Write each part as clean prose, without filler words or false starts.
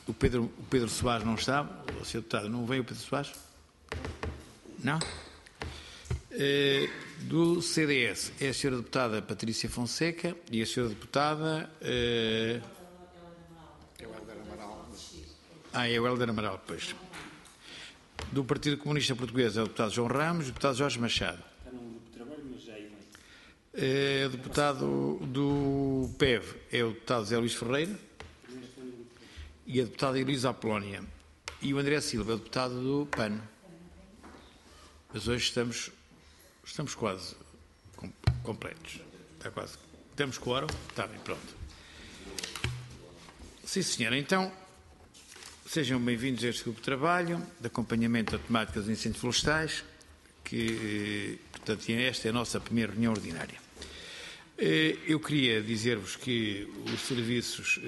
O Pedro Soares não está. O Sr. Deputado, não veio o Pedro Soares? Não? Do CDS é a Sra. Deputada Patrícia Fonseca e a Sra. Deputada... é o Helder Amaral, pois. Do Partido Comunista Português é o deputado João Ramos e o deputado Jorge Machado. Está num grupo de trabalho, mas já é O deputado do PEV é o deputado Zé Luís Ferreira e a deputada Elisa Apolónia. E o André Silva é o deputado do PAN. Mas hoje estamos quase completos. Está quase. Temos quórum? Está bem, pronto. Sim, senhora. Então, sejam bem-vindos a este grupo de trabalho de acompanhamento da temática dos incêndios florestais, que, portanto, esta é a nossa primeira reunião ordinária. Eu queria dizer-vos que os serviços,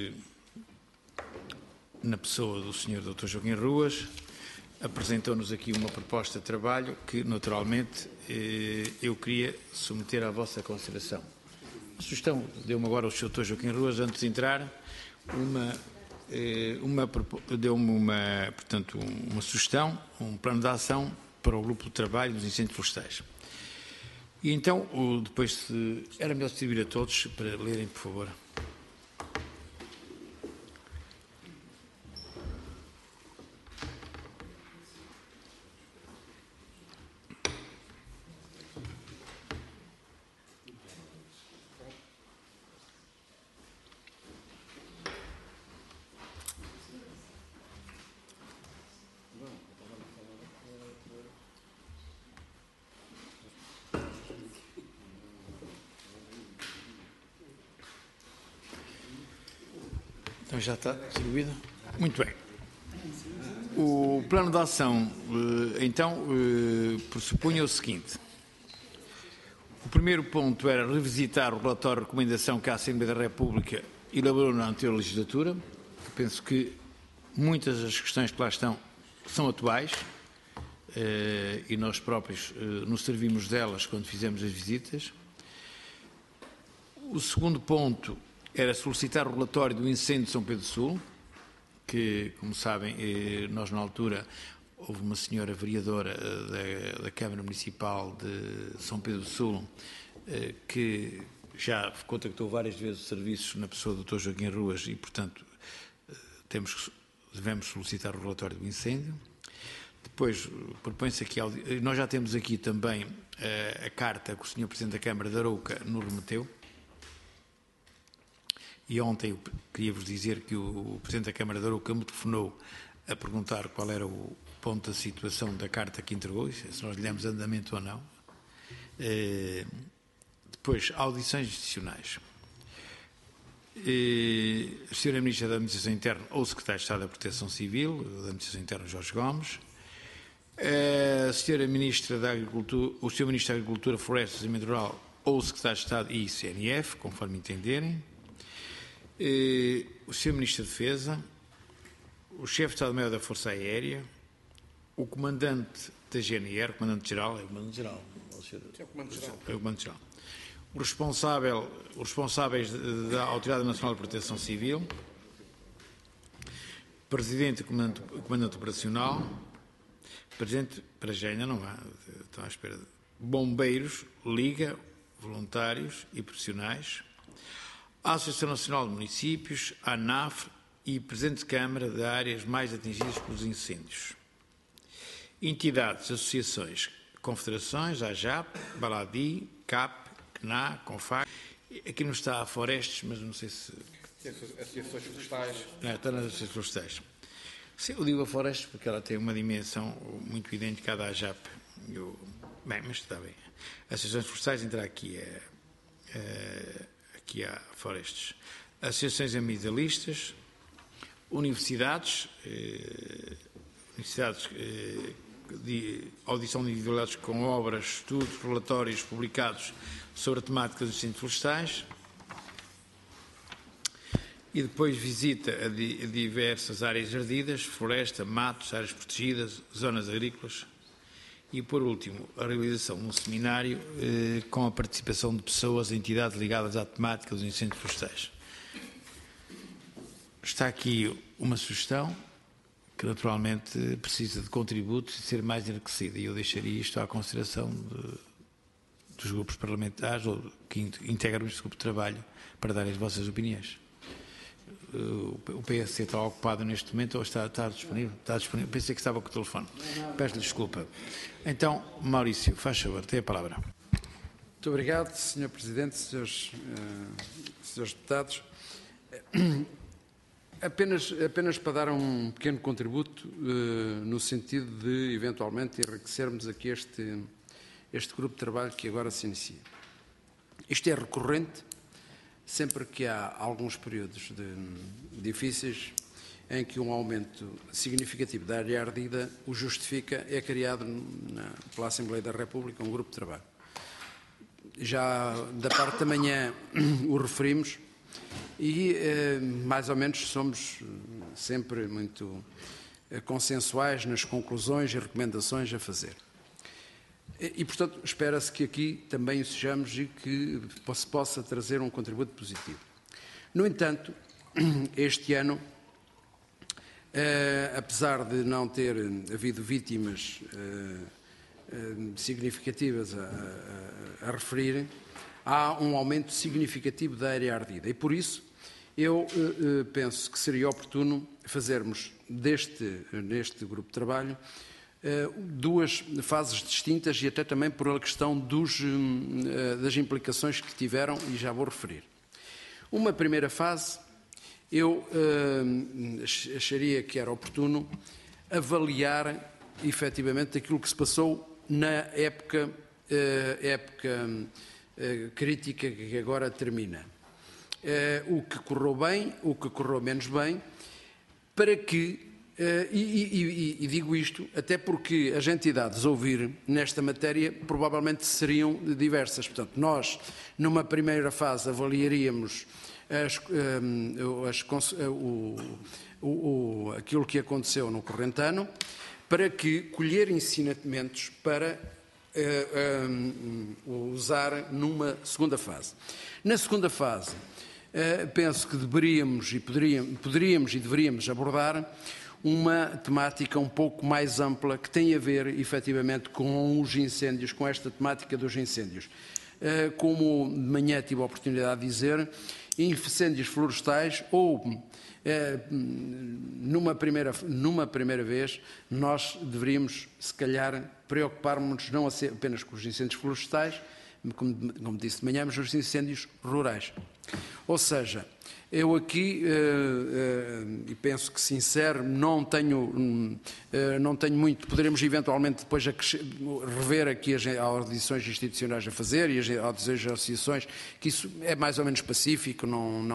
na pessoa do Sr. Dr. Joaquim Ruas, apresentou-nos aqui uma proposta de trabalho que, naturalmente, eu queria submeter à vossa consideração. A sugestão deu-me agora o Sr. Dr. Joaquim Ruas, antes de entrar, deu-me portanto, uma sugestão, um plano de ação para o grupo de trabalho dos incêndios florestais. E então, depois, era melhor distribuir a todos para lerem, por favor. Então já está distribuído? Muito bem. O plano de ação, então, pressupunha o seguinte. O primeiro ponto era revisitar o relatório de recomendação que a Assembleia da República elaborou na anterior legislatura. Eu penso que muitas das questões que lá estão são atuais e nós próprios nos servimos delas quando fizemos as visitas. O segundo ponto era solicitar o relatório do incêndio de São Pedro do Sul, que, como sabem, nós na altura houve uma senhora vereadora da Câmara Municipal de São Pedro do Sul que já contactou várias vezes os serviços na pessoa do Dr. Joaquim Ruas e, portanto, devemos solicitar o relatório do incêndio. Depois, propõe-se aqui, nós já temos aqui também a carta que o Sr. Presidente da Câmara de Arouca nos remeteu. E ontem eu queria-vos dizer que o Presidente da Câmara de Arouca me telefonou a perguntar qual era o ponto da situação da carta que entregou, se nós lhe demos andamento ou não. Depois, audições institucionais. A Sra. Ministra da Administração Interna ou o Secretário de Estado da Proteção Civil, da Administração Interna, Jorge Gomes. A Sra. Ministra da Agricultura, o Sr. Ministro da Agricultura, Florestas e Meio Rural ou o Secretário de Estado e CNF, conforme entenderem. O Sr. Ministro da Defesa, o Chefe de Estado-Maior da Força Aérea, o Comandante da GNR, o Comandante-Geral, é o Comandante-Geral, é o Comandante-Geral, os responsáveis da Autoridade Nacional de Proteção Civil, Presidente e Comandante Operacional, Presidente, para já ainda não há, estão à espera, Bombeiros, Liga, voluntários e profissionais, a Associação Nacional de Municípios, a ANAF e Presidente de Câmara de áreas mais atingidas pelos incêndios. Entidades, associações, confederações, a AJAP, Baladi, CAP, CNA, CONFAC. Aqui não está a Florestes, mas não sei se... Associações florestais. Está nas associações florestais. Sim, eu digo a Florestes porque ela tem uma dimensão muito idêntica à da AJAP. Bem, mas está bem. Associações florestais entra aqui aqui há Florestes, associações ambientalistas, universidades, de audição de individualidades com obras, estudos, relatórios publicados sobre a temática dos incêndios florestais e depois visita a diversas áreas ardidas, floresta, matos, áreas protegidas, zonas agrícolas. E, por último, a realização de um seminário com a participação de pessoas e entidades ligadas à temática dos incêndios florestais. está aqui uma sugestão que naturalmente precisa de contributos e ser mais enriquecida, e eu deixaria isto à consideração dos grupos parlamentares ou que integram este grupo de trabalho para darem as vossas opiniões. O PSC está ocupado neste momento ou está disponível? Está disponível. Pensei que estava com o telefone. Peço-lhe desculpa. Então, Maurício, faz favor, tem a palavra. Muito obrigado, Sr. Presidente, Srs. Deputados. Apenas para dar um pequeno contributo no sentido de, eventualmente, enriquecermos aqui este grupo de trabalho que agora se inicia. Isto é recorrente sempre que há alguns períodos difíceis em que um aumento significativo da área ardida o justifica, é criado pela Assembleia da República um grupo de trabalho. Já da parte da manhã o referimos e mais ou menos somos sempre muito consensuais nas conclusões e recomendações a fazer. E, portanto, espera-se que aqui também o sejamos e que se possa trazer um contributo positivo. No entanto, este ano, apesar de não ter havido vítimas significativas a referir, há um aumento significativo da área ardida. E, por isso, eu penso que seria oportuno fazermos neste grupo de trabalho duas fases distintas e até também por a questão das implicações que tiveram, e já vou referir. Uma primeira fase, eu acharia que era oportuno avaliar efetivamente aquilo que se passou na época crítica que agora termina. O que correu bem, o que correu menos bem, para que e digo isto até porque as entidades a ouvir nesta matéria provavelmente seriam diversas. Portanto, nós, numa primeira fase, avaliaríamos aquilo que aconteceu no corrente ano, para colher ensinamentos para usar numa segunda fase. Na segunda fase, penso que deveríamos e deveríamos abordar uma temática um pouco mais ampla que tem a ver, efetivamente, com os incêndios, com esta temática dos incêndios. Como de manhã tive a oportunidade de dizer, incêndios florestais ou, numa primeira vez, nós deveríamos, se calhar, preocupar-nos não apenas com os incêndios florestais, como disse de manhã, mas os incêndios rurais. Ou seja, eu aqui, e penso que se insere, não tenho muito, poderemos eventualmente depois rever aqui as audições institucionais a fazer e as audições de associações, que isso é mais ou menos pacífico,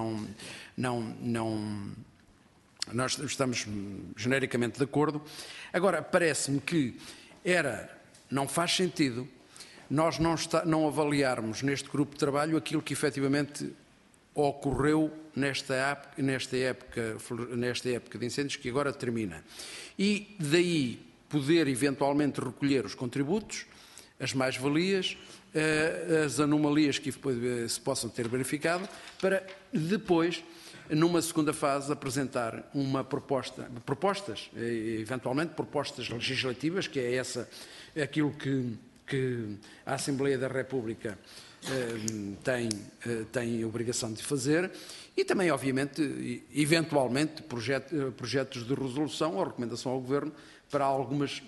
nós estamos genericamente de acordo. Agora, parece-me que não faz sentido nós não avaliarmos neste grupo de trabalho aquilo que efetivamente ocorreu nesta época de incêndios que agora termina. E daí poder eventualmente recolher os contributos, as mais-valias, as anomalias que se possam ter verificado, para depois, numa segunda fase, apresentar propostas, eventualmente propostas legislativas, que é aquilo que a Assembleia da República tem a obrigação de fazer, e também, obviamente, eventualmente, projetos de resolução ou recomendação ao Governo para algumas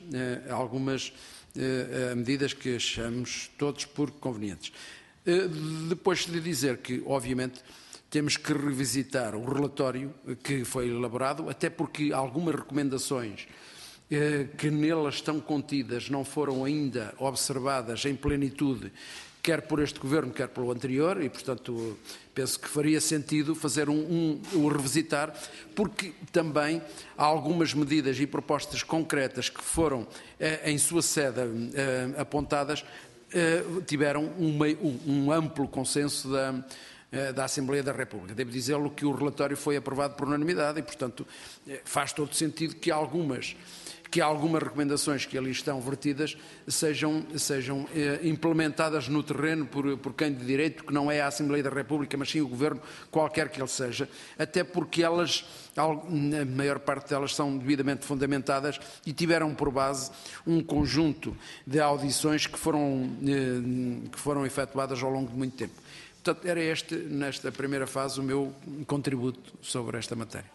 medidas que achamos todos por convenientes. Depois de dizer que, obviamente, temos que revisitar o relatório que foi elaborado, até porque algumas recomendações que nelas estão contidas não foram ainda observadas em plenitude, quer por este Governo, quer pelo anterior, e, portanto, penso que faria sentido fazer o revisitar, porque também há algumas medidas e propostas concretas que foram, em sua sede, apontadas, tiveram um amplo consenso da Assembleia da República. Devo dizer-lhe que o relatório foi aprovado por unanimidade e, portanto, faz todo sentido que algumas recomendações que ali estão vertidas sejam implementadas no terreno por quem de direito, que não é a Assembleia da República, mas sim o Governo, qualquer que ele seja, até porque elas, a maior parte delas, são devidamente fundamentadas e tiveram por base um conjunto de audições que foram efetuadas ao longo de muito tempo. Portanto, era este, nesta primeira fase, o meu contributo sobre esta matéria.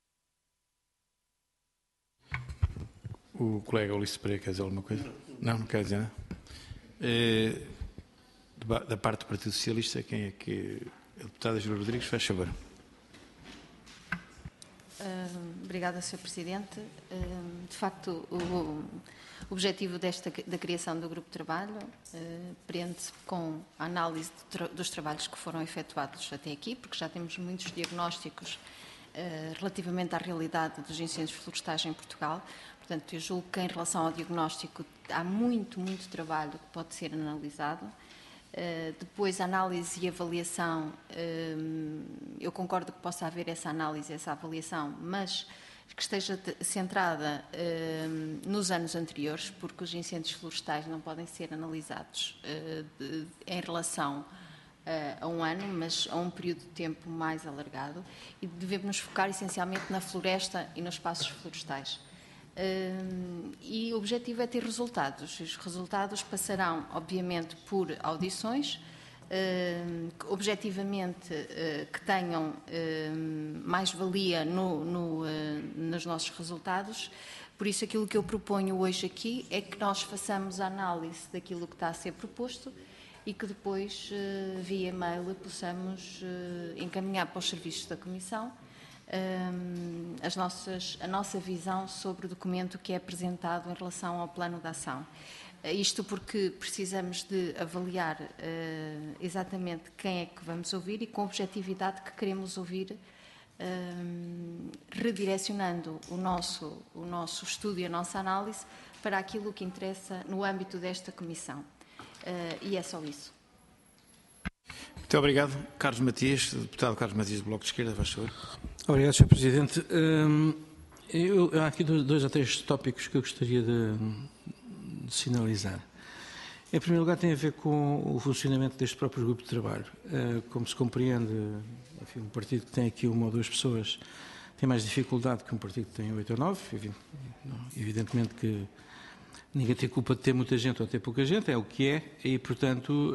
O colega Ulisses Pereira quer dizer alguma coisa? Não quer dizer nada. Da parte do Partido Socialista, quem é que... A deputada Júlia Rodrigues, faz favor. Obrigada, Sr. Presidente. De facto, o objetivo da criação do Grupo de Trabalho prende-se com a análise dos trabalhos que foram efetuados até aqui, porque já temos muitos diagnósticos relativamente à realidade dos incêndios florestais em Portugal. Portanto, eu julgo que em relação ao diagnóstico há muito trabalho que pode ser analisado. Depois, a análise e avaliação, eu concordo que possa haver essa análise, essa avaliação, mas que esteja centrada nos anos anteriores, porque os incêndios florestais não podem ser analisados em relação a um ano, mas a um período de tempo mais alargado, e devemos nos focar essencialmente na floresta e nos espaços florestais. E o objetivo é ter resultados. Os resultados passarão, obviamente, por audições, objetivamente que tenham mais-valia nos nossos resultados. Por isso, aquilo que eu proponho hoje aqui é que nós façamos a análise daquilo que está a ser proposto e que depois, via e-mail, possamos encaminhar para os serviços da Comissão a nossa visão sobre o documento que é apresentado em relação ao plano de ação. Isto porque precisamos de avaliar exatamente quem é que vamos ouvir e com a objetividade que queremos ouvir, redirecionando o nosso estudo e a nossa análise para aquilo que interessa no âmbito desta Comissão. E é só isso. Muito obrigado. Carlos Matias, deputado Carlos Matias do Bloco de Esquerda, faz favor. Obrigado, Sr. Presidente. Há aqui dois ou três tópicos que eu gostaria de sinalizar. Em primeiro lugar, tem a ver com o funcionamento deste próprio grupo de trabalho. Como se compreende, enfim, um partido que tem aqui uma ou duas pessoas tem mais dificuldade que um partido que tem 8 ou 9. Evidentemente que ninguém tem culpa de ter muita gente ou ter pouca gente, é o que é, e, portanto...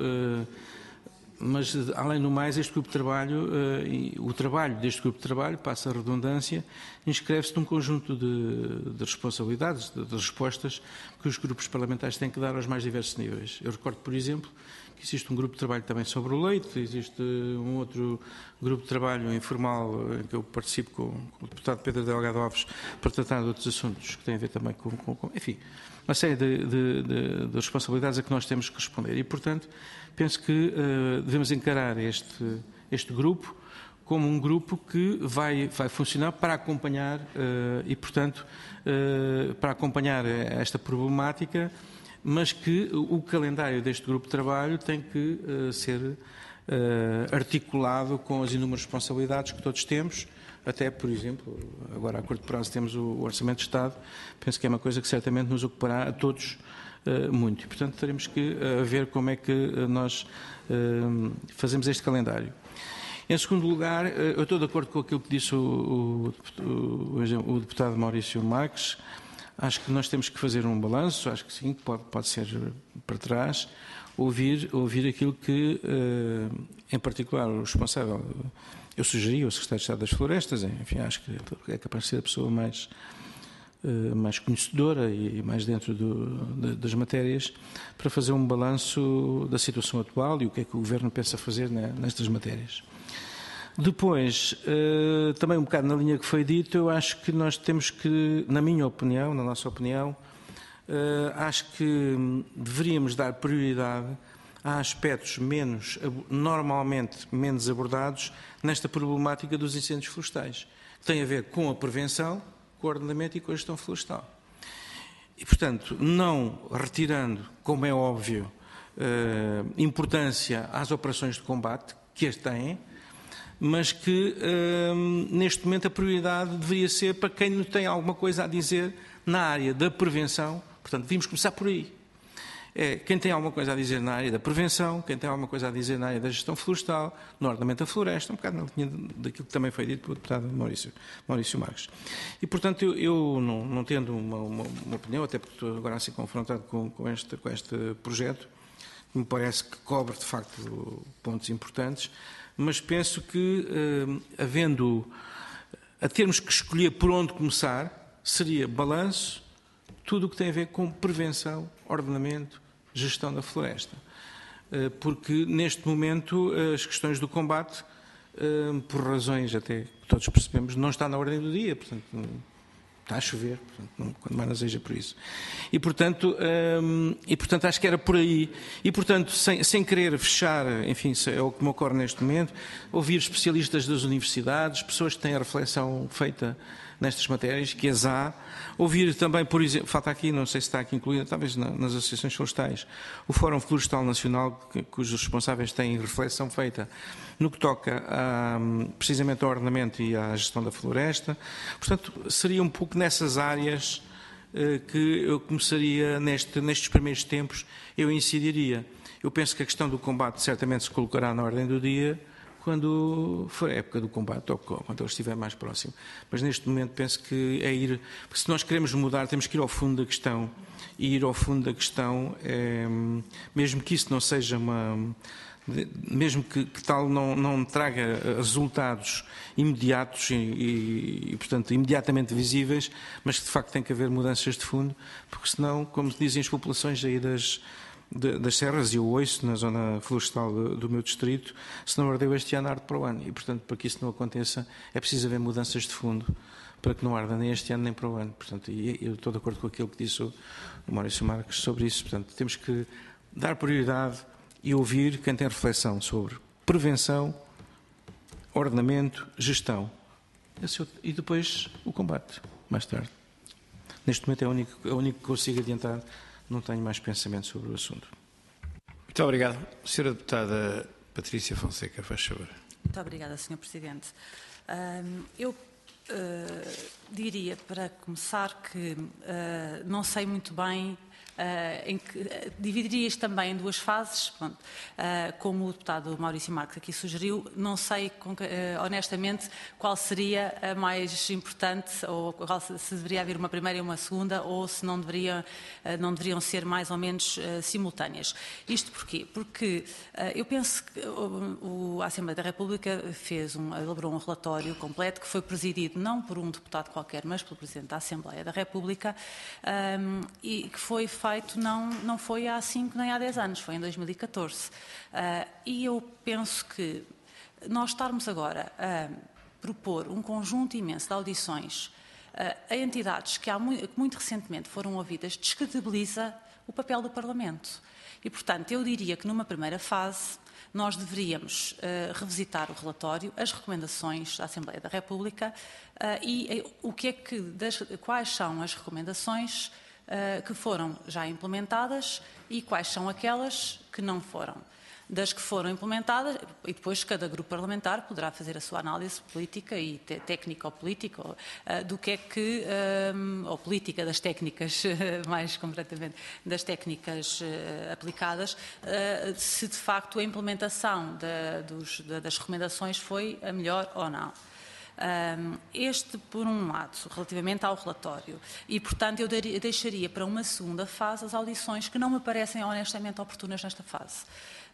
Mas, além do mais, este grupo de trabalho, o trabalho deste grupo de trabalho, passa a redundância, inscreve-se num conjunto de responsabilidades, de respostas que os grupos parlamentares têm que dar aos mais diversos níveis. Eu recordo, por exemplo, que existe um grupo de trabalho também sobre o leite, existe um outro grupo de trabalho informal em que eu participo com o deputado Pedro Delgado Alves para tratar de outros assuntos que têm a ver também com enfim, uma série de responsabilidades a que nós temos que responder. E, portanto, penso que devemos encarar este grupo como um grupo que vai funcionar para acompanhar e, portanto, para acompanhar esta problemática, mas que o calendário deste grupo de trabalho tem que ser articulado com as inúmeras responsabilidades que todos temos. Até, por exemplo, agora a curto prazo temos o Orçamento de Estado, penso que é uma coisa que certamente nos ocupará a todos muito. E, portanto, teremos que ver como é que nós fazemos este calendário. Em segundo lugar, eu estou de acordo com aquilo que disse o deputado Maurício Marques. Acho que nós temos que fazer um balanço, acho que sim, pode ser para trás, ouvir aquilo que, em particular, o responsável... Eu sugeri ao Secretário de Estado das Florestas, enfim, acho que é capaz de ser a pessoa mais conhecedora e mais dentro das matérias, para fazer um balanço da situação atual e o que é que o Governo pensa fazer nestas matérias. Depois, também um bocado na linha que foi dito, eu acho que nós temos que, na nossa opinião, acho que deveríamos dar prioridade há aspectos normalmente menos abordados nesta problemática dos incêndios florestais, que tem a ver com a prevenção, com o ordenamento e com a gestão florestal. E, portanto, não retirando, como é óbvio, importância às operações de combate, que as têm, mas que neste momento a prioridade deveria ser para quem não tem alguma coisa a dizer na área da prevenção. Portanto, devíamos começar por aí. Quem tem alguma coisa a dizer na área da prevenção, quem tem alguma coisa a dizer na área da gestão florestal, no ordenamento da floresta, um bocado na linha daquilo que também foi dito pelo deputado Maurício Marques. E, portanto, eu não tendo uma opinião, até porque estou agora assim confrontado com este projeto, me parece que cobre, de facto, pontos importantes, mas penso que, a termos que escolher por onde começar, seria balanço, tudo o que tem a ver com prevenção, ordenamento, gestão da floresta. Porque, neste momento, as questões do combate, por razões até que todos percebemos, não está na ordem do dia, portanto, está a chover, portanto, quando mais não seja por isso. E, portanto, acho que era por aí. E, portanto, sem querer fechar, enfim, é o que me ocorre neste momento, ouvir especialistas das universidades, pessoas que têm a reflexão feita nestas matérias, que as há. Ouvir também, por exemplo, falta aqui, não sei se está aqui incluída, talvez nas associações florestais, o Fórum Florestal Nacional, cujos responsáveis têm reflexão feita no que toca precisamente ao ordenamento e à gestão da floresta. Portanto, seria um pouco nessas áreas que eu começaria, nestes primeiros tempos, eu incidiria. Eu penso que a questão do combate certamente se colocará na ordem do dia, quando for a época do combate ou quando ele estiver mais próximo. Mas neste momento penso que é ir... Porque se nós queremos mudar, temos que ir ao fundo da questão. E ir ao fundo da questão, mesmo que isso não seja mesmo que tal não traga resultados imediatos e, portanto, imediatamente visíveis, mas que de facto tem que haver mudanças de fundo, porque senão, como dizem as populações aí das serras, e eu ouço na zona florestal do meu distrito, se não ardeu este ano, arde para o ano. E, portanto, para que isso não aconteça, é preciso haver mudanças de fundo, para que não arda nem este ano nem para o ano. Portanto, e eu estou de acordo com aquilo que disse o Maurício Marques sobre isso. Portanto, temos que dar prioridade e ouvir quem tem reflexão sobre prevenção, ordenamento, gestão. E depois o combate, mais tarde. Neste momento é o único que consigo adiantar. Não tenho mais pensamento sobre o assunto. Muito obrigado. Senhora Deputada Patrícia Fonseca, faz favor. Muito obrigada, Sr. Presidente. Eu diria, para começar, que não sei muito bem dividiria isto também em duas fases, como o deputado Maurício Marques aqui sugeriu. Não sei honestamente qual seria a mais importante, ou se deveria haver uma primeira e uma segunda, ou se não deveriam ser mais ou menos simultâneas. Isto porquê? Porque eu penso que a Assembleia da República elaborou um relatório completo que foi presidido não por um deputado qualquer, mas pelo Presidente da Assembleia da República, e que foi feito não foi há 5 nem há 10 anos, foi em 2014. E eu penso que nós estarmos agora a propor um conjunto imenso de audições a entidades que muito recentemente foram ouvidas descredibiliza o papel do Parlamento. E, portanto, eu diria que numa primeira fase nós deveríamos revisitar o relatório, as recomendações da Assembleia da República e quais são as recomendações que foram já implementadas e quais são aquelas que não foram. Das que foram implementadas, e depois cada grupo parlamentar poderá fazer a sua análise política e técnico-política, do que é que, ou política das técnicas, mais concretamente, das técnicas aplicadas, se de facto a implementação das recomendações foi a melhor ou não. Este, por um lado, relativamente ao relatório. E, portanto, eu deixaria para uma segunda fase as audições que não me parecem honestamente oportunas nesta fase.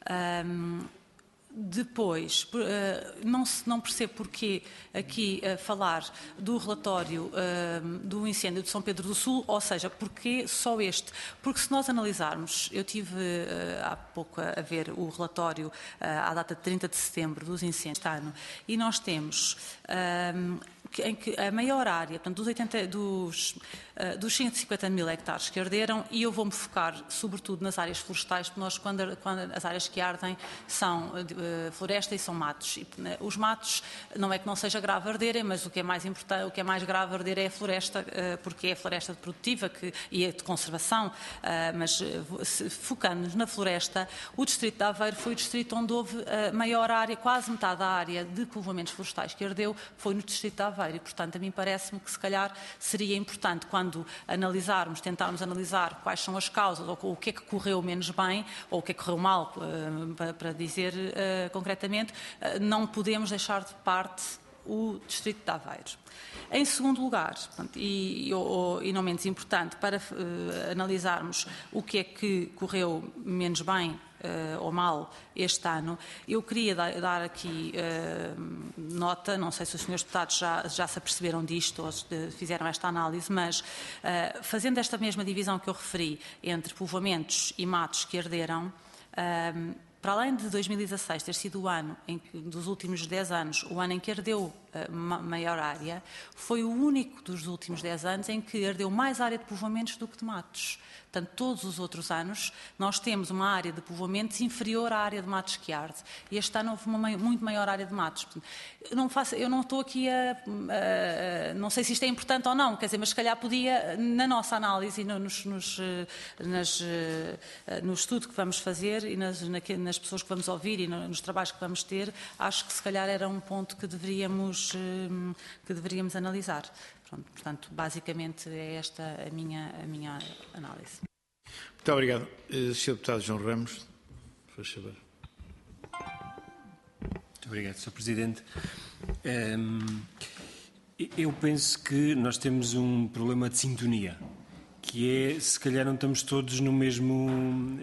Depois, não percebo porque aqui falar do relatório do incêndio de São Pedro do Sul, ou seja, porque só este? Porque se nós analisarmos, eu tive há pouco a ver o relatório à data de 30 de setembro dos incêndios este ano, e nós temos em que a maior área, portanto, dos 150 mil hectares que arderam, e eu vou-me focar sobretudo nas áreas florestais, porque nós, quando as áreas que ardem são floresta e são matos. E, os matos, não é que não seja grave arderem, mas o que é mais importante, o que é mais grave arder é a floresta, porque é a floresta produtiva e é de conservação, mas focando-nos na floresta, o distrito de Aveiro foi o distrito onde houve a maior área, quase metade da área de povoamentos florestais que ardeu, foi no distrito de Aveiro, e portanto a mim parece-me que se calhar seria importante, quando tentarmos analisar quais são as causas, ou o que é que correu menos bem, ou o que é que correu mal, para dizer concretamente, não podemos deixar de parte o distrito de Aveiro. Em segundo lugar, e não menos importante, para analisarmos o que é que correu menos bem ou mal este ano, eu queria dar aqui nota, não sei se os senhores deputados já se aperceberam disto ou fizeram esta análise, mas fazendo esta mesma divisão que eu referi entre povoamentos e matos que arderam, para além de 2016 ter sido o ano, dos últimos 10 anos, o ano em que ardeu maior área, foi o único dos últimos 10 anos em que ardeu mais área de povoamentos do que de matos. Portanto, todos os outros anos, nós temos uma área de povoamentos inferior à área de matos que arde. E este ano houve uma muito maior área de matos. Portanto, eu não estou aqui não sei se isto é importante ou não, quer dizer, mas se calhar podia, na nossa análise e no estudo que vamos fazer e nas pessoas que vamos ouvir e nos trabalhos que vamos ter, acho que se calhar era um ponto que deveríamos analisar. Pronto, portanto, basicamente é esta a minha análise. Muito obrigado. Sr. Deputado João Ramos, faz favor. Muito obrigado, Sr. Presidente. Eu penso que nós temos um problema de sintonia, que é, se calhar não estamos todos no mesmo...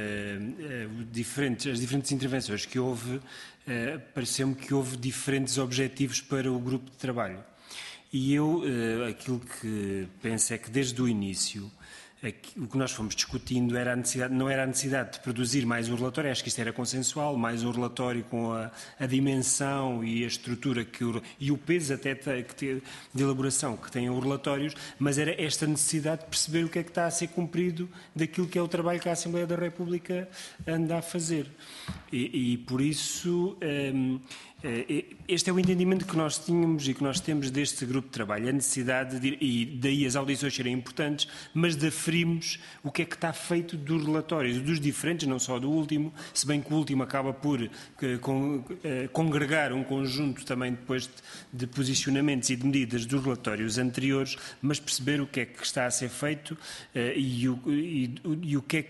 as diferentes intervenções que houve, pareceu-me que houve diferentes objetivos para o grupo de trabalho. E eu, aquilo que penso é que desde o início, o que nós fomos discutindo não era a necessidade de produzir mais um relatório, acho que isto era consensual, mais um relatório com a dimensão e a estrutura e o peso até de elaboração que têm os relatórios, mas era esta necessidade de perceber o que é que está a ser cumprido daquilo que é o trabalho que a Assembleia da República anda a fazer. E por isso... este é o entendimento que nós tínhamos e que nós temos deste grupo de trabalho, a necessidade e daí as audições serem importantes, mas de aferirmos o que é que está feito dos relatórios, dos diferentes, não só do último, se bem que o último acaba por congregar um conjunto também depois de posicionamentos e de medidas dos relatórios anteriores, mas perceber o que é que está a ser feito e o que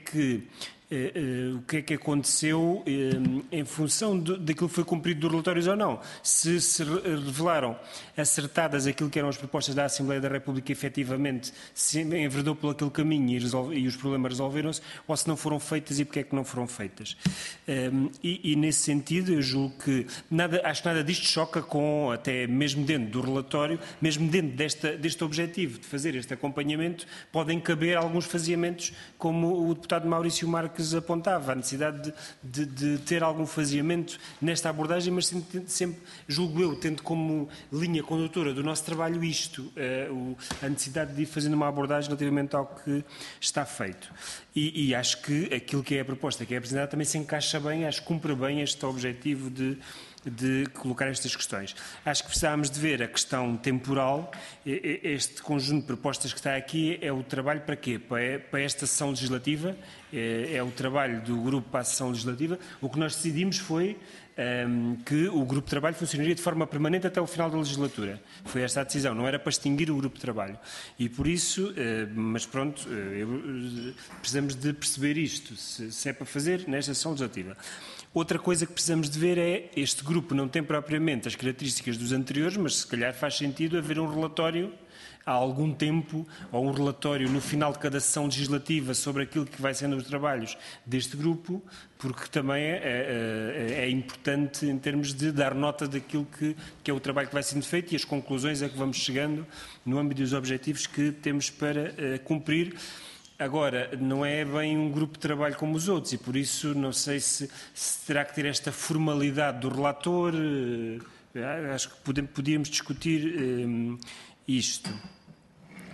é que aconteceu em função daquilo que foi cumprido dos relatórios ou não. Se revelaram acertadas aquilo que eram as propostas da Assembleia da República, efetivamente, se enverdou por aquele caminho e os problemas resolveram-se, ou se não foram feitas e porque é que não foram feitas. E nesse sentido, eu julgo que acho que nada disto choca com, até mesmo dentro do relatório, mesmo dentro deste objetivo de fazer este acompanhamento, podem caber alguns faseamentos, como o deputado Maurício Marques apontava, a necessidade de ter algum faseamento nesta abordagem, mas sempre, julgo eu, tendo como linha condutora do nosso trabalho isto, a necessidade de ir fazendo uma abordagem relativamente ao que está feito. E acho que aquilo que é a proposta que é apresentada também se encaixa bem, acho que cumpre bem este objetivo de colocar estas questões. Acho que precisávamos de ver a questão temporal. Este conjunto de propostas que está aqui é o trabalho para quê? Para esta sessão legislativa, é o trabalho do grupo para a sessão legislativa. O que nós decidimos foi que o grupo de trabalho funcionaria de forma permanente até o final da legislatura. Foi esta a decisão, não era para extinguir o grupo de trabalho. E por isso, mas pronto, precisamos de perceber isto, se é para fazer nesta sessão legislativa. Outra coisa que precisamos de ver é, este grupo não tem propriamente as características dos anteriores, mas se calhar faz sentido haver um relatório há algum tempo, ou um relatório no final de cada sessão legislativa sobre aquilo que vai sendo os trabalhos deste grupo, porque também é importante em termos de dar nota daquilo que é o trabalho que vai sendo feito e as conclusões a que vamos chegando no âmbito dos objetivos que temos para cumprir. Agora, não é bem um grupo de trabalho como os outros e, por isso, não sei se terá que ter esta formalidade do relator. Acho que podíamos discutir isto.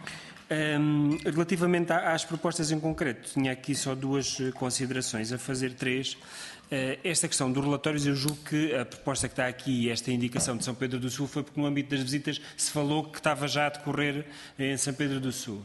Relativamente às propostas em concreto, tinha aqui só 2 considerações, a fazer 3. Esta questão dos relatórios, eu julgo que a proposta que está aqui, esta indicação de São Pedro do Sul, foi porque no âmbito das visitas se falou que estava já a decorrer em São Pedro do Sul.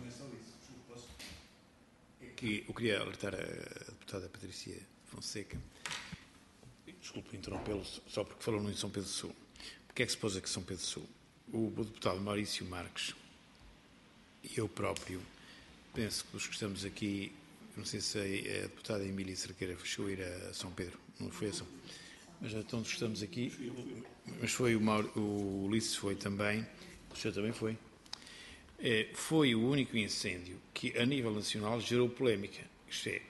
Eu queria alertar a deputada Patrícia Fonseca, desculpe interrompê-lo, só porque falou no São Pedro do Sul. Porque é que se pôs aqui São Pedro do Sul? O deputado Maurício Marques e eu próprio, penso que os que estamos aqui, não sei se a deputada Emília Cerqueira chegou a ir a São Pedro, não foi a São Pedro, mas então os que estamos aqui, mas foi o Ulisses foi também, o senhor também foi. Foi o único incêndio que, a nível nacional, gerou polémica. Isto é,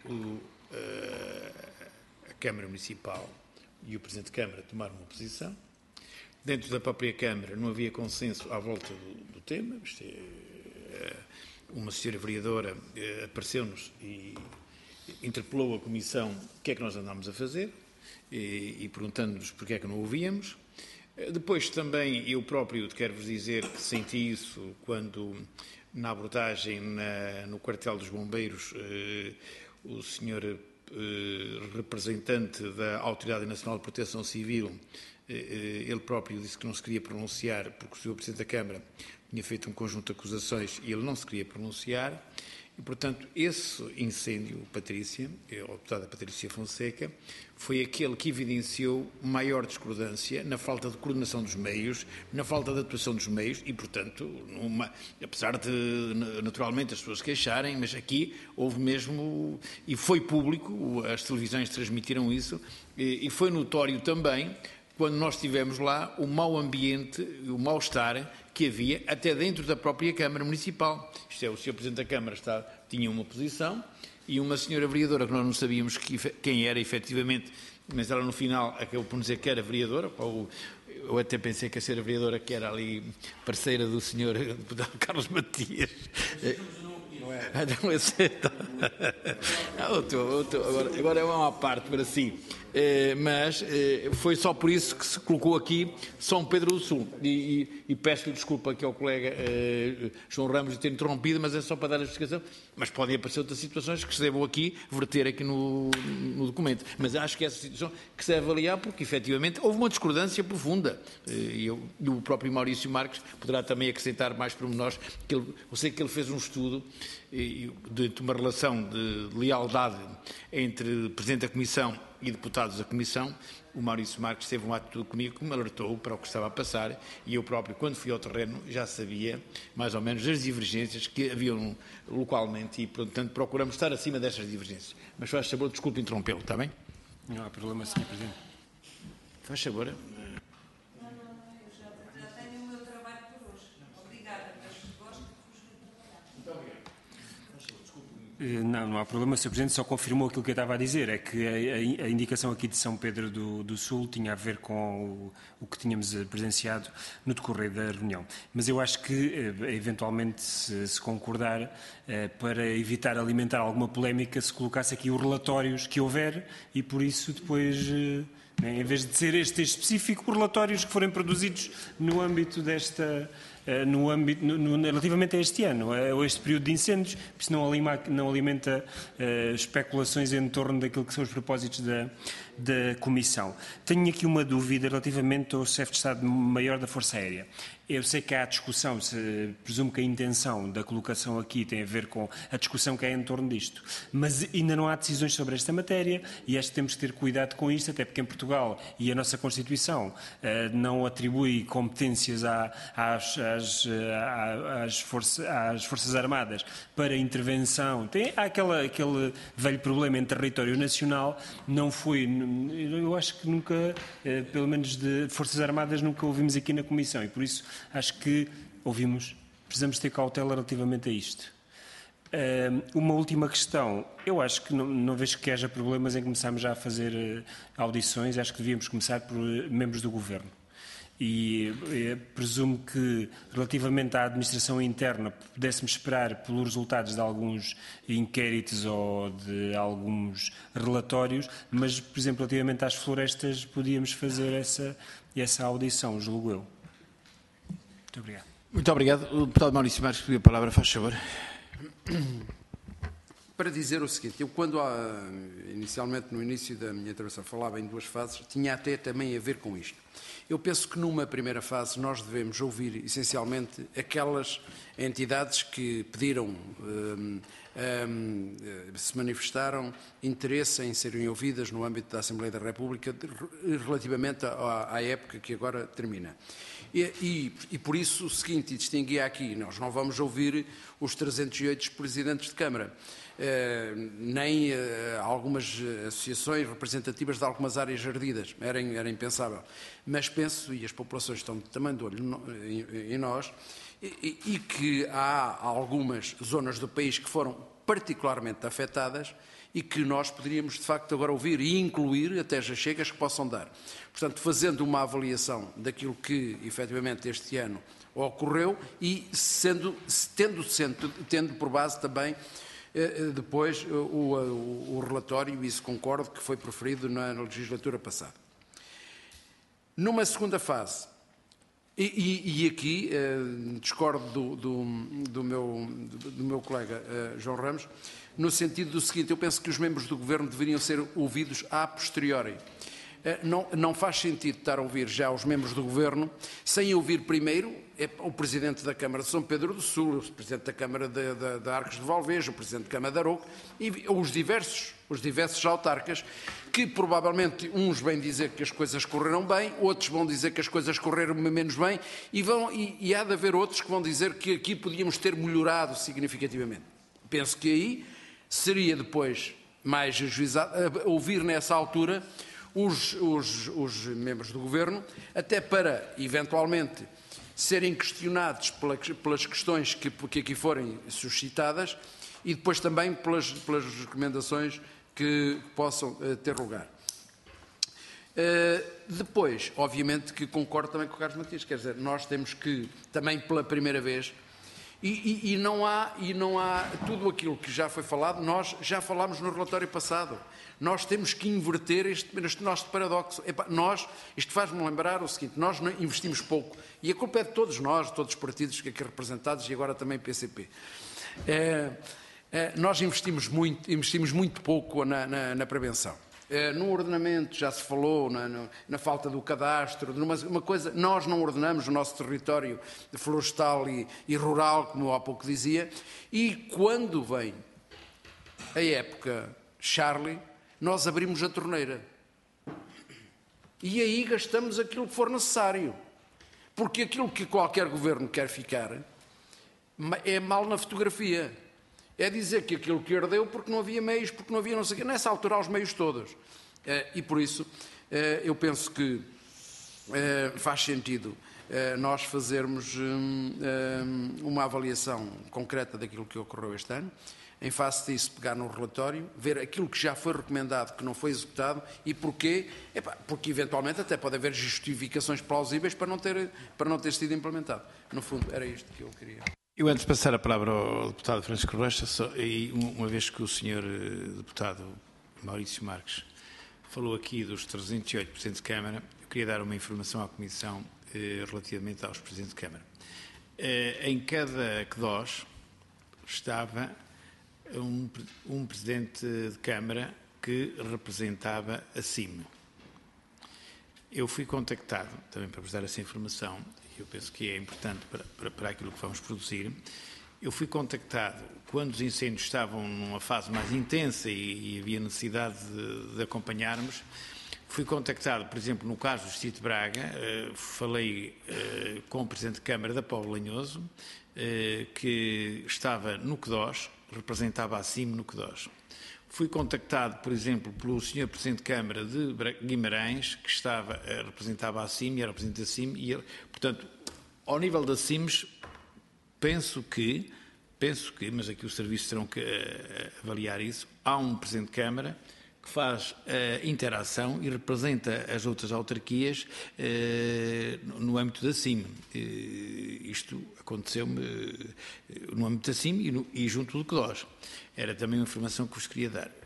a Câmara Municipal e o Presidente de Câmara tomaram uma posição. Dentro da própria Câmara não havia consenso à volta do tema. Isto é, uma senhora vereadora apareceu-nos e interpelou a Comissão o que é que nós andámos a fazer e perguntando-nos porque é que não ouvíamos. Depois também eu próprio quero-vos dizer que senti isso quando na abordagem no quartel dos bombeiros o senhor representante da Autoridade Nacional de Proteção Civil, ele próprio disse que não se queria pronunciar porque o senhor Presidente da Câmara tinha feito um conjunto de acusações e ele não se queria pronunciar. E, portanto, esse incêndio, Patrícia, a deputada Patrícia Fonseca, foi aquele que evidenciou maior discordância na falta de coordenação dos meios, na falta de atuação dos meios e, portanto, apesar de, naturalmente, as pessoas queixarem, mas aqui houve mesmo, e foi público, as televisões transmitiram isso, e foi notório também, quando nós estivemos lá, o mau ambiente, o mal-estar que havia até dentro da própria Câmara Municipal. Isto é, o Sr. Presidente da Câmara tinha uma posição e uma senhora vereadora, que nós não sabíamos quem era efetivamente, mas ela no final acabou por dizer que era vereadora, eu até pensei que a senhora vereadora que era ali parceira do Sr. deputado Carlos Matias. Agora é uma parte para si. Mas foi só por isso que se colocou aqui São Pedro do Sul. E peço-lhe desculpa aqui ao colega João Ramos de ter interrompido, mas é só para dar a justificação. Mas podem aparecer outras situações que se devam aqui verter aqui no documento. Mas acho que essa situação que se deve avaliar porque, efetivamente, houve uma discordância profunda. E o próprio Maurício Marques poderá também acrescentar mais pormenores. Eu sei que ele fez um estudo de uma relação de lealdade entre Presidente da Comissão e deputados da Comissão. O Maurício Marques teve um ato comigo que me alertou para o que estava a passar e eu próprio, quando fui ao terreno, já sabia mais ou menos as divergências que haviam localmente e, portanto, procuramos estar acima destas divergências. Mas faz favor, desculpe interrompê-lo, está bem? Não há problema, Sr. Presidente. Faz favor. Não há problema, Sr. Presidente, só confirmou aquilo que eu estava a dizer, é que a indicação aqui de São Pedro do Sul tinha a ver com o que tínhamos presenciado no decorrer da reunião. Mas eu acho que, eventualmente, se concordar, para evitar alimentar alguma polémica, se colocasse aqui os relatórios que houver e, por isso, depois, em vez de ser este específico, os relatórios que forem produzidos no âmbito desta... relativamente a este ano, a este período de incêndios, porque isso não alimenta especulações em torno daquilo que são os propósitos da Comissão. Tenho aqui uma dúvida relativamente ao chefe de Estado-Maior da Força Aérea. Eu sei que há discussão, presumo que a intenção da colocação aqui tem a ver com a discussão que há em torno disto, mas ainda não há decisões sobre esta matéria e acho que temos que ter cuidado com isto, até porque em Portugal e a nossa Constituição não atribui competências às Forças Armadas para intervenção. Há aquele velho problema em território nacional, não foi, eu acho que nunca, pelo menos de Forças Armadas, nunca ouvimos aqui na Comissão e por isso acho que precisamos ter cautela relativamente a isto. Uma última questão. Eu acho que não vejo que haja problemas em começarmos já a fazer audições. Acho que devíamos começar por membros do Governo. E presumo que, relativamente à administração interna, pudéssemos esperar pelos resultados de alguns inquéritos ou de alguns relatórios, mas, por exemplo, relativamente às florestas, podíamos fazer essa audição, julgo eu. Muito obrigado. Muito obrigado. O deputado Maurício Marques pediu a palavra, faz favor. Para dizer o seguinte, eu quando inicialmente no início da minha intervenção falava em 2 fases, tinha até também a ver com isto. Eu penso que numa primeira fase nós devemos ouvir essencialmente aquelas entidades que pediram, se manifestaram interesse em serem ouvidas no âmbito da Assembleia da República relativamente à época que agora termina. E por isso o seguinte, distinguia aqui, nós não vamos ouvir os 308 presidentes de Câmara, nem algumas associações representativas de algumas áreas ardidas, era impensável. Mas penso, e as populações estão também de olho em nós, e que há algumas zonas do país que foram particularmente afetadas e que nós poderíamos, de facto, agora ouvir e incluir até as chegas que possam dar. Portanto, fazendo uma avaliação daquilo que, efetivamente, este ano ocorreu e tendo por base também depois o relatório, e isso concordo, que foi proferido na legislatura passada. Numa segunda fase, e aqui discordo do meu colega João Ramos, no sentido do seguinte, eu penso que os membros do Governo deveriam ser ouvidos a posteriori. Não faz sentido estar a ouvir já os membros do Governo sem ouvir primeiro o Presidente da Câmara de São Pedro do Sul, o Presidente da Câmara de Arcos de Valvez, o Presidente da Câmara de Arouca e os diversos autarcas que provavelmente uns vêm dizer que as coisas correram bem, outros vão dizer que as coisas correram menos bem e há de haver outros que vão dizer que aqui podíamos ter melhorado significativamente. Penso que aí seria depois mais ajuizado ouvir nessa altura os membros do Governo, até para, eventualmente, serem questionados pelas questões que aqui forem suscitadas e depois também pelas recomendações que possam ter lugar. Depois, obviamente, que concordo também com o Carlos Matias, quer dizer, nós temos que, também pela primeira vez, e não há tudo aquilo que já foi falado, nós já falámos no relatório passado. Nós temos que inverter este nosso paradoxo. Isto faz-me lembrar o seguinte, nós investimos pouco, e a culpa é de todos nós, de todos os partidos aqui representados, e agora também PCP. Nós investimos muito pouco na prevenção. No ordenamento já se falou, na falta do cadastro, uma coisa, nós não ordenamos o nosso território florestal e rural, como eu há pouco dizia, e quando vem a época Charlie, nós abrimos a torneira. E aí gastamos aquilo que for necessário. Porque aquilo que qualquer governo quer ficar é mal na fotografia. É dizer que aquilo que ardeu porque não havia meios, porque não havia não sei o quê. Nessa altura, os meios todos. E por isso, eu penso que faz sentido nós fazermos uma avaliação concreta daquilo que ocorreu este ano. Em face disso, pegar no relatório, ver aquilo que já foi recomendado, que não foi executado, e porquê? Porque eventualmente até pode haver justificações plausíveis para não ter sido implementado. No fundo, era isto que eu queria. Eu, antes de passar a palavra ao deputado Francisco Rocha, e uma vez que o senhor deputado Maurício Marques falou aqui dos 308 Presidentes de Câmara, eu queria dar uma informação à Comissão relativamente aos Presidentes de Câmara. Em cada CDOS estava um Presidente de Câmara que representava a CIM. Eu fui contactado, também para vos dar essa informação, eu penso que é importante para aquilo que vamos produzir. Eu fui contactado quando os incêndios estavam numa fase mais intensa e havia necessidade de acompanharmos. Fui contactado, por exemplo, no caso do Distrito de Braga, falei com o Presidente de Câmara da Póvoa de Lanhoso, que estava no CDOS, representava a CIM no CDOS. Fui contactado, por exemplo, pelo Sr. Presidente de Câmara de Guimarães, que representava a CIM e era representante da CIM, e ele, portanto, ao nível da CIMs, penso que, mas aqui os serviços terão que avaliar isso, há um Presidente de Câmara que faz a interação e representa as outras autarquias no âmbito da CIM. Isto aconteceu-me no âmbito da CIM e junto do CDOS. Era também uma informação que vos queria dar.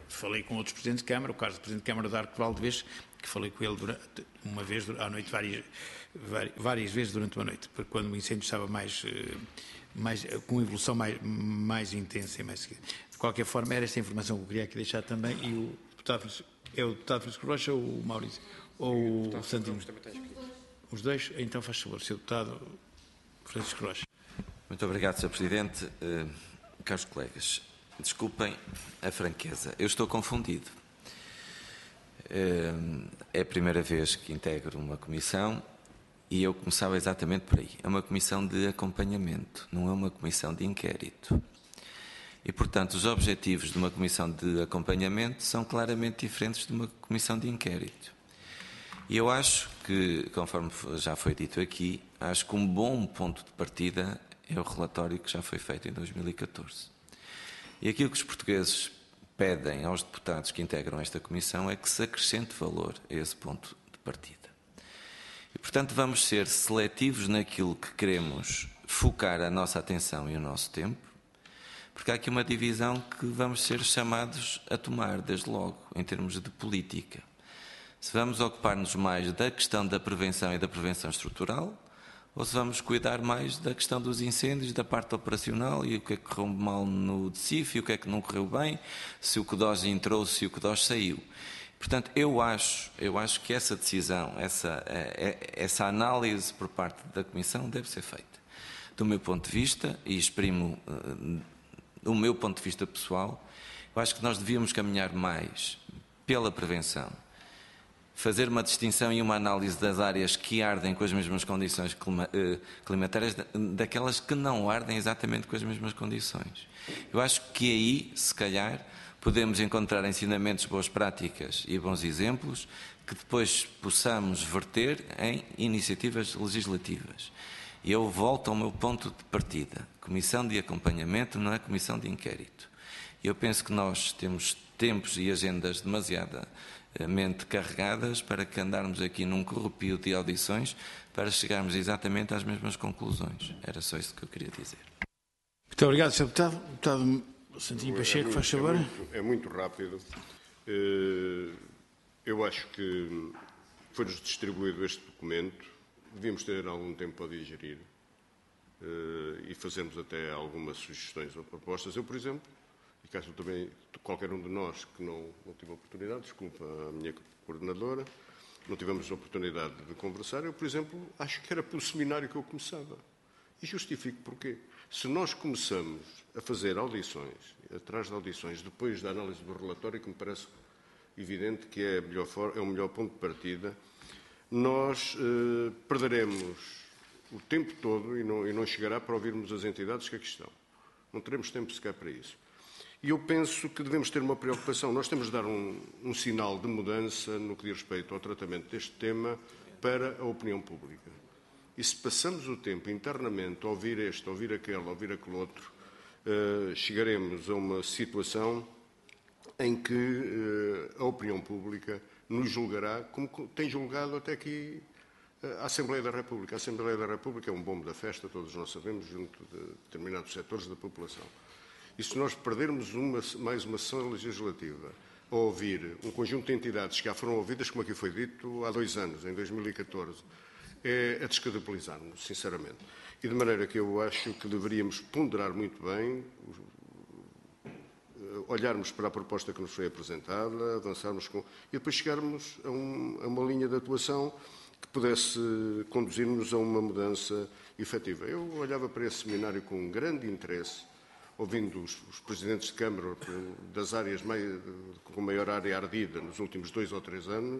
falei com outros Presidentes de Câmara, o caso do Presidente de Câmara de Arco Valdevez, que falei com ele uma vez à noite, várias vezes durante uma noite, porque quando o incêndio estava com evolução mais intensa. De qualquer forma, era esta informação que eu queria aqui deixar também, e o deputado Francisco Rocha ou o Maurício? Ou o Santino? Os dois? Então faz favor, Sr. Deputado Francisco Rocha. Muito obrigado, Sr. Presidente. Caros colegas, desculpem a franqueza, eu estou confundido. É a primeira vez que integro uma comissão e eu começava exatamente por aí. É uma comissão de acompanhamento, não é uma comissão de inquérito. E, portanto, os objetivos de uma comissão de acompanhamento são claramente diferentes de uma comissão de inquérito. E eu acho que, conforme já foi dito aqui, acho que um bom ponto de partida é o relatório que já foi feito em 2014. E aquilo que os portugueses pedem aos deputados que integram esta comissão é que se acrescente valor a esse ponto de partida. E, portanto, vamos ser seletivos naquilo que queremos focar a nossa atenção e o nosso tempo, porque há aqui uma divisão que vamos ser chamados a tomar, desde logo, em termos de política. Se vamos ocupar-nos mais da questão da prevenção e da prevenção estrutural, ou se vamos cuidar mais da questão dos incêndios, da parte operacional e o que é que correu mal no DECIF e o que é que não correu bem, se o CODOS entrou, se o CODOS saiu. Portanto, eu acho que essa decisão, essa análise por parte da Comissão deve ser feita. Do meu ponto de vista, e exprimo o meu ponto de vista pessoal, eu acho que nós devíamos caminhar mais pela prevenção, fazer uma distinção e uma análise das áreas que ardem com as mesmas condições climatérias daquelas que não ardem exatamente com as mesmas condições. Eu acho que aí, se calhar, podemos encontrar ensinamentos, boas práticas e bons exemplos que depois possamos verter em iniciativas legislativas. E eu volto ao meu ponto de partida. Comissão de acompanhamento não é comissão de inquérito. Eu penso que nós temos tempos e agendas demasiadamente carregadas para que andarmos aqui num corrupio de audições para chegarmos exatamente às mesmas conclusões. Era só isso que eu queria dizer. Muito obrigado, Sr. Deputado. Deputado Santino Pacheco, faz favor. É muito rápido. Eu acho que foi-nos distribuído este documento. Devíamos ter algum tempo para digerir e fazermos até algumas sugestões ou propostas. Eu, por exemplo, e caso também qualquer um de nós que não tive oportunidade, desculpa a minha coordenadora, não tivemos a oportunidade de conversar, eu, por exemplo, acho que era pelo seminário que eu começava. E justifico porquê. Se nós começamos a fazer audições, atrás de audições, depois da análise do relatório, que me parece evidente que é o melhor ponto de partida, nós perderemos o tempo todo e não chegará para ouvirmos as entidades que aqui estão. Não teremos tempo sequer para isso. E eu penso que devemos ter uma preocupação. Nós temos de dar um sinal de mudança no que diz respeito ao tratamento deste tema para a opinião pública. E se passamos o tempo internamente a ouvir este, a ouvir aquele, a ouvir aquele outro, chegaremos a uma situação em que a opinião pública nos julgará como tem julgado até aqui a Assembleia da República. A Assembleia da República é um bombo da festa, todos nós sabemos, junto de determinados setores da população. E se nós perdermos mais uma sessão legislativa a ouvir um conjunto de entidades que já foram ouvidas, como aqui foi dito, há 2 anos, em 2014, é a descredibilizar-nos, sinceramente. E de maneira que eu acho que deveríamos ponderar muito bem, olharmos para a proposta que nos foi apresentada, avançarmos e depois chegarmos a uma linha de atuação que pudesse conduzir-nos a uma mudança efetiva. Eu olhava para esse seminário com um grande interesse, ouvindo os presidentes de Câmara das áreas com maior área ardida nos últimos 2 ou 3 anos,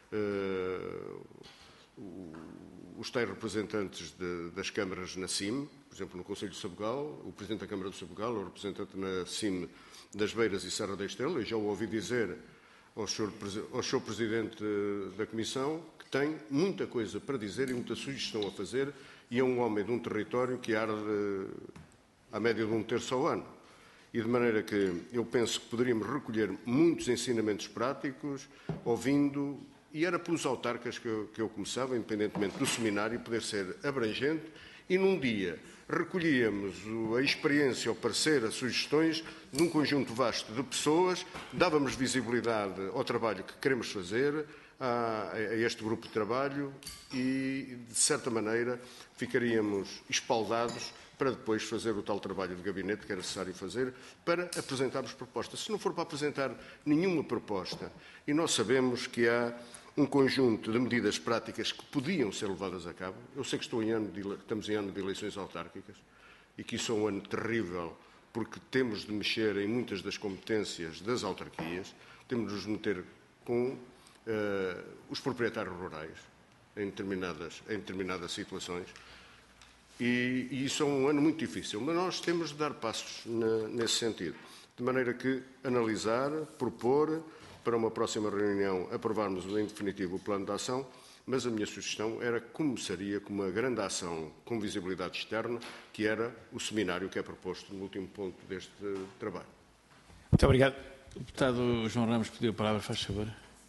os tais representantes das câmaras na CIM, por exemplo, no Conselho de Sabugal, o Presidente da Câmara de Sabugal, o representante na CIM das Beiras e Serra da Estrela, e já o ouvi dizer ao Sr. Presidente da Comissão que tem muita coisa para dizer e muita sugestão a fazer, e é um homem de um território que arde à média de 1/3 ao ano. E de maneira que eu penso que poderíamos recolher muitos ensinamentos práticos, ouvindo, e era pelos autarcas que eu começava, independentemente do seminário, poder ser abrangente e num dia recolhíamos a experiência, o parecer, as sugestões de um conjunto vasto de pessoas, dávamos visibilidade ao trabalho que queremos fazer, a este grupo de trabalho e, de certa maneira, ficaríamos espaldados para depois fazer o tal trabalho de gabinete que é necessário fazer para apresentarmos propostas. Se não for para apresentar nenhuma proposta, e nós sabemos que há um conjunto de medidas práticas que podiam ser levadas a cabo. Eu sei que estamos em ano de eleições autárquicas e que isso é um ano terrível porque temos de mexer em muitas das competências das autarquias, temos de nos meter com os proprietários rurais em determinadas situações e isso é um ano muito difícil, mas nós temos de dar passos nesse sentido, de maneira que analisar, propor, para uma próxima reunião aprovarmos em definitivo o plano de ação, mas a minha sugestão era que começaria com uma grande ação com visibilidade externa, que era o seminário que é proposto no último ponto deste trabalho. Muito obrigado. O deputado João Ramos pediu a palavra, faz favor.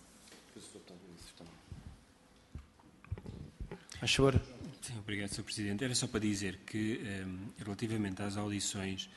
Faz favor. Sim, obrigado, Sr. Presidente. Era só para dizer que, relativamente às audições,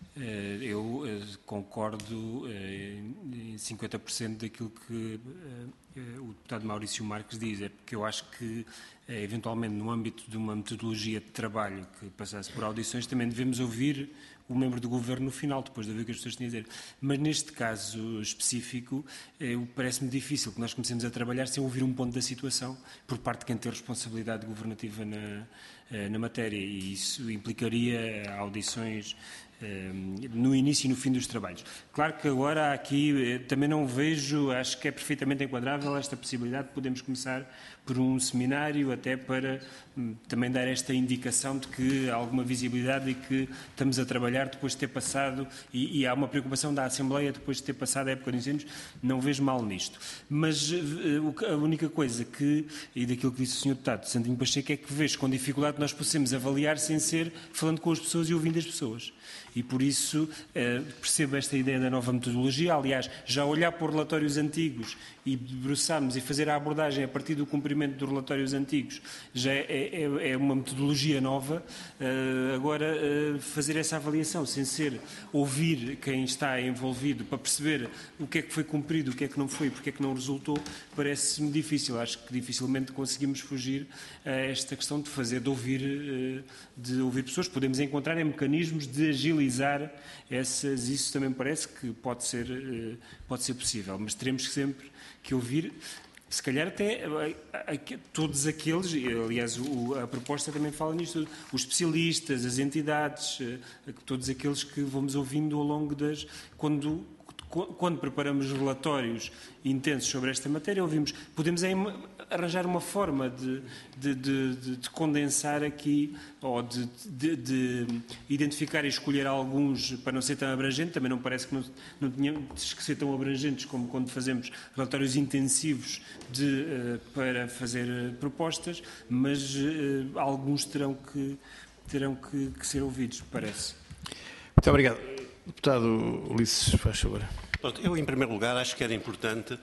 eu concordo em 50% daquilo que o deputado Maurício Marques diz, é porque eu acho que, eventualmente, no âmbito de uma metodologia de trabalho que passasse por audições, também devemos ouvir o membro do Governo no final, depois de ouvir o que as pessoas têm a dizer. Mas neste caso específico, parece-me difícil que nós comecemos a trabalhar sem ouvir um ponto da situação por parte de quem tem responsabilidade governativa na matéria, e isso implicaria audições no início e no fim dos trabalhos. Claro que agora aqui também não vejo, acho que é perfeitamente enquadrável esta possibilidade de podermos começar por um seminário, até para também dar esta indicação de que há alguma visibilidade e que estamos a trabalhar depois de ter passado, e há uma preocupação da Assembleia depois de ter passado a época de incêndios, não vejo mal nisto. Mas a única coisa que, e daquilo que disse o Sr. Deputado Santinho Pacheco, é que vejo com dificuldade que nós possamos avaliar sem ser falando com as pessoas e ouvindo as pessoas. E por isso percebo esta ideia da nova metodologia. Aliás, já olhar para os relatórios antigos e debruçarmos e fazer a abordagem a partir do cumprimento dos relatórios antigos já é uma metodologia nova. Agora, fazer essa avaliação sem ser ouvir quem está envolvido para perceber o que é que foi cumprido, o que é que não foi, porque é que não resultou, parece-me difícil. Acho que dificilmente conseguimos fugir a esta questão de ouvir pessoas. Podemos encontrar mecanismos de agilizar isso também parece que pode ser possível, mas teremos sempre que ouvir, se calhar até todos aqueles, aliás a proposta também fala nisto, os especialistas, as entidades, todos aqueles que vamos ouvindo ao longo quando preparamos relatórios intensos sobre esta matéria, podemos arranjar uma forma de condensar aqui, ou de identificar e escolher alguns para não ser tão abrangente. Também não parece que não tenhamos que ser tão abrangentes como quando fazemos relatórios intensivos para fazer propostas, mas alguns terão que ser ouvidos, parece. Muito obrigado. Deputado Ulisses, faz favor. Eu, em primeiro lugar, acho que era importante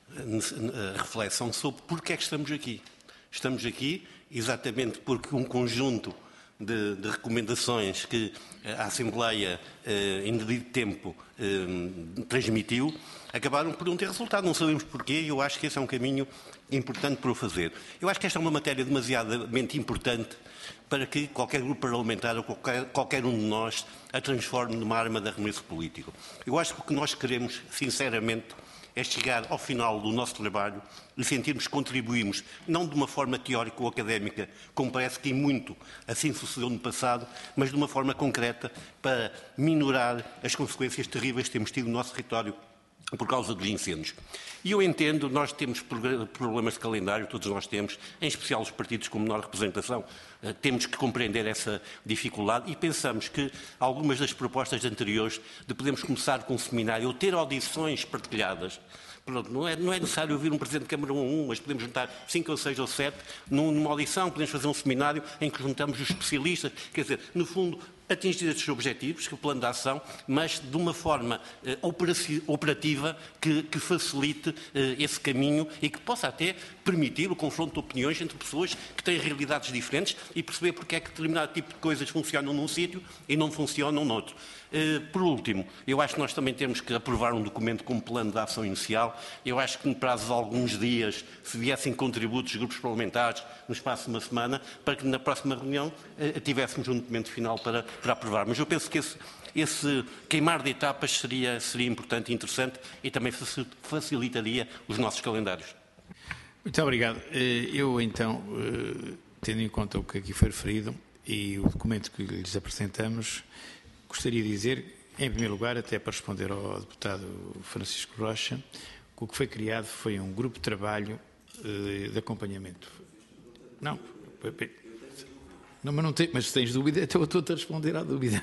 a reflexão sobre porque é que estamos aqui. Estamos aqui exatamente porque um conjunto de recomendações que a Assembleia, em devido tempo, transmitiu, acabaram por não ter resultado. Não sabemos porquê e eu acho que esse é um caminho importante para o fazer. Eu acho que esta é uma matéria demasiadamente importante para que qualquer grupo parlamentar ou qualquer um de nós a transforme numa arma de arremesso político. Eu acho que o que nós queremos, sinceramente, é chegar ao final do nosso trabalho e sentirmos que contribuímos, não de uma forma teórica ou académica, como parece que muito assim sucedeu no passado, mas de uma forma concreta para minorar as consequências terríveis que temos tido no nosso território por causa dos incêndios. E eu entendo, nós temos problemas de calendário, todos nós temos, em especial os partidos com menor representação, temos que compreender essa dificuldade e pensamos que algumas das propostas anteriores de podermos começar com um seminário ou ter audições partilhadas. Pronto, não é necessário ouvir um Presidente de Câmara um, mas podemos juntar 5 ou 6 ou 7 numa audição, podemos fazer um seminário em que juntamos os especialistas, quer dizer, no fundo, atingir estes objetivos, que é o plano de ação, mas de uma forma operativa que facilite esse caminho e que possa até permitir o confronto de opiniões entre pessoas que têm realidades diferentes e perceber porque é que determinado tipo de coisas funcionam num sítio e não funcionam noutro. Por último, eu acho que nós também temos que aprovar um documento com um plano de ação inicial. Eu acho que no prazo de alguns dias, se viessem contributos dos grupos parlamentares no espaço de uma semana, para que na próxima reunião tivéssemos um documento final para aprovar. Mas eu penso que esse queimar de etapas seria importante e interessante e também facilitaria os nossos calendários. Muito obrigado. Eu, então, tendo em conta o que aqui foi referido e o documento que lhes apresentamos, gostaria de dizer, em primeiro lugar, até para responder ao deputado Francisco Rocha, que o que foi criado foi um grupo de trabalho de acompanhamento. Não, mas não tem, mas se tens dúvida, então eu estou-te a responder à dúvida.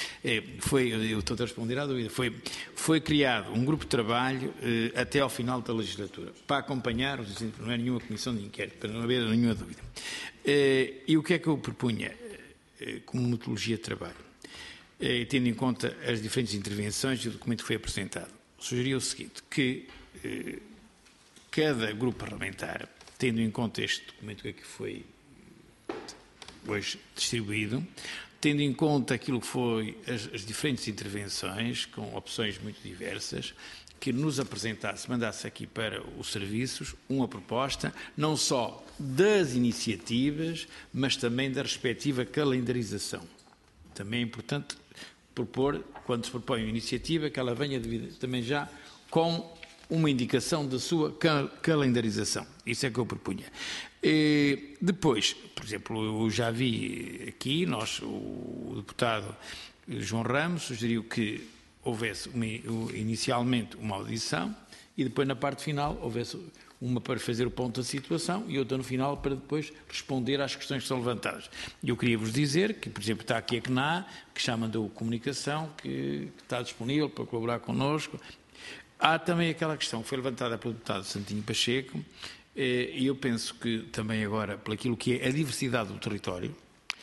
Foi criado um grupo de trabalho até ao final da legislatura, para acompanhar, não é nenhuma comissão de inquérito, para não haver nenhuma dúvida. E o que é que eu propunha como metodologia de trabalho? Tendo em conta as diferentes intervenções e o documento que foi apresentado, sugeria o seguinte, que cada grupo parlamentar, tendo em conta este documento que aqui foi hoje distribuído, tendo em conta aquilo que foi as diferentes intervenções, com opções muito diversas, que nos apresentasse, mandasse aqui para os serviços uma proposta, não só das iniciativas, mas também da respectiva calendarização. Também é importante propor, quando se propõe uma iniciativa, que ela venha também já com uma indicação da sua calendarização. Isso é que eu propunha. Depois, por exemplo, eu já vi aqui, o deputado João Ramos sugeriu que houvesse inicialmente uma audição e depois na parte final houvesse uma para fazer o ponto da situação e outra no final para depois responder às questões que são levantadas. E eu queria vos dizer que, por exemplo, está aqui a CNA, que já mandou comunicação, que está disponível para colaborar connosco. Há também aquela questão que foi levantada pelo deputado Santinho Pacheco, e eu penso que também agora, por aquilo que é a diversidade do território,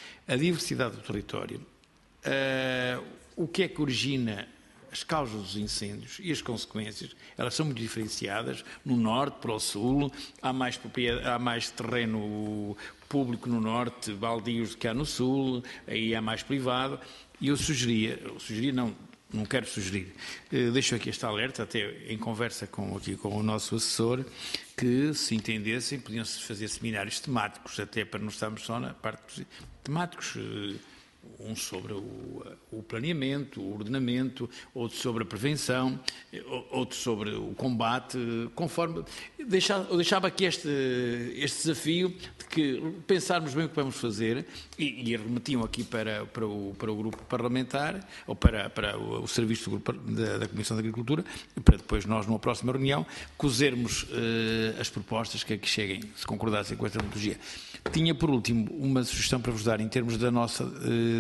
o que é que origina as causas dos incêndios e as consequências, elas são muito diferenciadas, no norte para o sul, há mais terreno público no norte, baldios do que há no sul, aí há mais privado, e eu sugeria não quero sugerir, deixo aqui este alerta, até em conversa com o nosso assessor, que se entendessem, podiam-se fazer seminários temáticos, até para não estarmos só na parte temáticos, um sobre o planeamento, o ordenamento, outro sobre a prevenção, outro sobre o combate, conforme... Eu deixava aqui este desafio de que pensarmos bem o que vamos fazer e remetiam aqui para o grupo parlamentar, ou para o serviço do grupo da Comissão de Agricultura, para depois nós, numa próxima reunião, cozermos as propostas que aqui cheguem, se concordassem com esta metodologia. Tinha, por último, uma sugestão para vos dar em termos da nossa...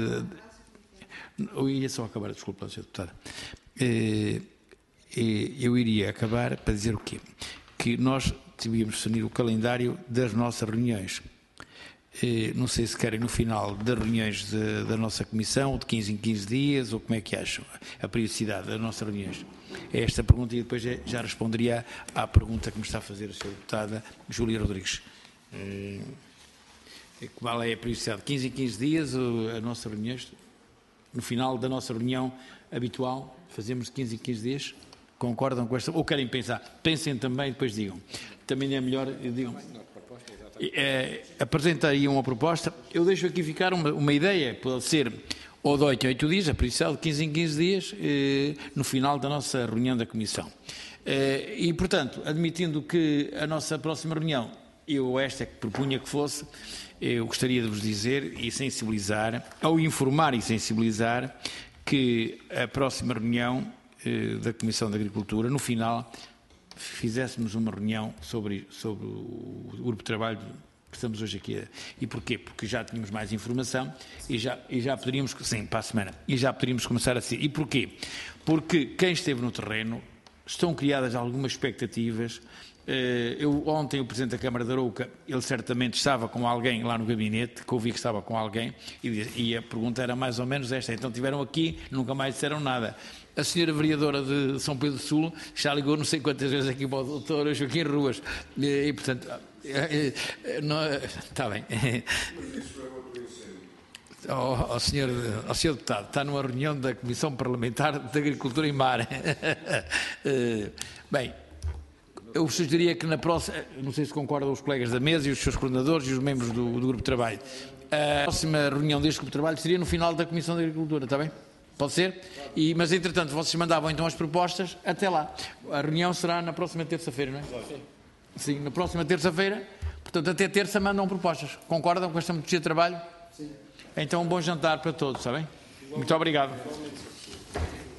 Eu ia só acabar, desculpa, Sr. Deputada. Eu iria acabar para dizer o quê? Que nós devíamos definir o calendário das nossas reuniões. Não sei se querem no final das reuniões da nossa Comissão, de 15 em 15 dias, ou como é que acham a periodicidade das nossas reuniões. É esta pergunta e depois já responderia à pergunta que me está a fazer a Sra. Deputada Júlia Rodrigues. Qual é a periodicidade? 15 em 15 dias, as nossas reuniões, no final da nossa reunião habitual, fazemos de 15 em 15 dias? Concordam com esta? Ou querem pensar? Pensem também e depois digam. Também é melhor, digam. Apresentariam uma proposta. Eu deixo aqui ficar uma ideia, pode ser ou de 8 em 8 dias, a periodicidade de 15 em 15 dias, no final da nossa reunião da Comissão. E, portanto, admitindo que a nossa próxima reunião, esta que propunha que fosse, eu gostaria de vos dizer e sensibilizar, ou informar e sensibilizar, que a próxima reunião da Comissão de Agricultura, no final, fizéssemos uma reunião sobre o grupo de trabalho que estamos hoje aqui. E porquê? Porque já tínhamos mais informação e já poderíamos, sim, para a semana, e já poderíamos começar a ser. E porquê? Porque quem esteve no terreno, estão criadas algumas expectativas Ontem o Presidente da Câmara de Arouca, ele certamente estava com alguém lá no gabinete, que ouvi que estava com alguém, e a pergunta era mais ou menos esta. Então tiveram aqui, nunca mais disseram nada. A senhora vereadora de São Pedro do Sul já ligou não sei quantas vezes aqui para o doutor Joaquim Ruas. E portanto, está bem. Ao senhor deputado, está numa reunião da Comissão Parlamentar de Agricultura e Mar. Bem, eu sugeria que na próxima, não sei se concordam os colegas da mesa e os seus coordenadores e os membros do grupo de trabalho, a próxima reunião deste grupo de trabalho seria no final da Comissão de Agricultura, está bem? Pode ser? Mas, entretanto, vocês mandavam então as propostas até lá. A reunião será na próxima terça-feira, não é? Sim, na próxima terça-feira. Portanto, até terça mandam propostas. Concordam com esta metodologia de trabalho? Sim. Então, um bom jantar para todos, está bem? Muito obrigado.